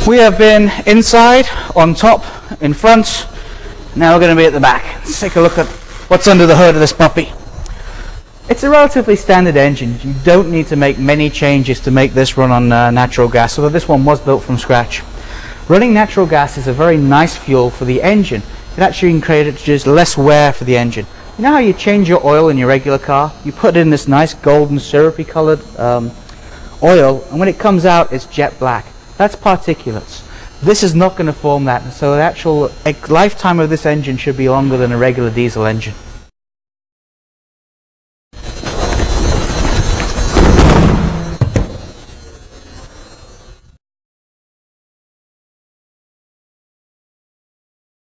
We have been inside, on top, in front. Now we're going to be at the back. Let's take a look at what's under the hood of this puppy. It's a relatively standard engine. You don't need to make many changes to make this run on natural gas, although this one was built from scratch. Running natural gas is a very nice fuel for the engine. It actually creates less wear for the engine. You know how you change your oil in your regular car? You put in this nice golden syrupy colored oil, and when it comes out it's jet black. That's particulates. This is not going to form that, so the actual lifetime of this engine should be longer than a regular diesel engine.